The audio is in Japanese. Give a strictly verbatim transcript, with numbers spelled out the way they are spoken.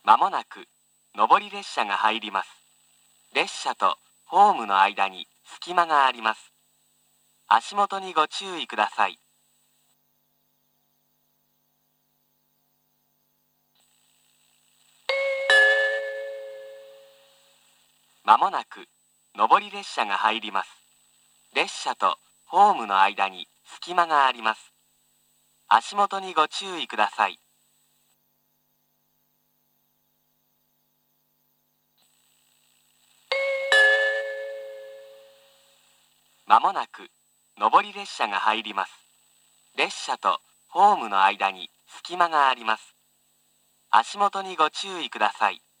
まもなく上り列車が入ります。列車とホームの間に隙間があります。足元にご注意ください。まもなく上り列車が入ります。列車とホームの間に隙間があります。足元にご注意ください。まもなく上り列車が入ります。列車とホームの間に隙間があります。足元にご注意ください。